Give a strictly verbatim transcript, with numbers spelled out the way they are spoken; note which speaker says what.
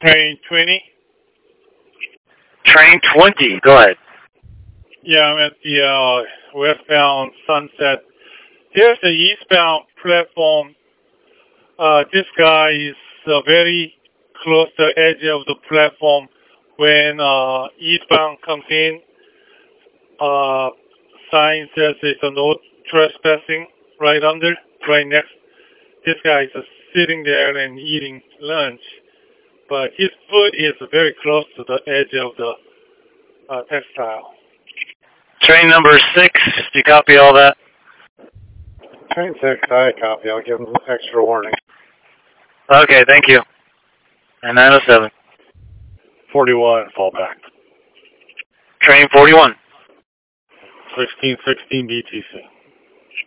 Speaker 1: Train twenty?
Speaker 2: Train twenty, go ahead.
Speaker 1: Yeah, I'm at the uh, westbound Sunset. There's the eastbound platform. Uh, this guy is uh, very close to the edge of the platform when uh, eastbound comes in. Uh, sign says it's a no trespassing right under, right next. This guy is uh, sitting there and eating lunch, but his foot is very close to the edge of the uh, textile.
Speaker 2: Train number six, do you copy all that?
Speaker 1: Train six, I copy. I'll give him an extra warning.
Speaker 2: Okay, thank you. And nine oh seven.
Speaker 1: forty-one, fall back.
Speaker 2: Train forty-one.
Speaker 1: sixteen sixteen B T C.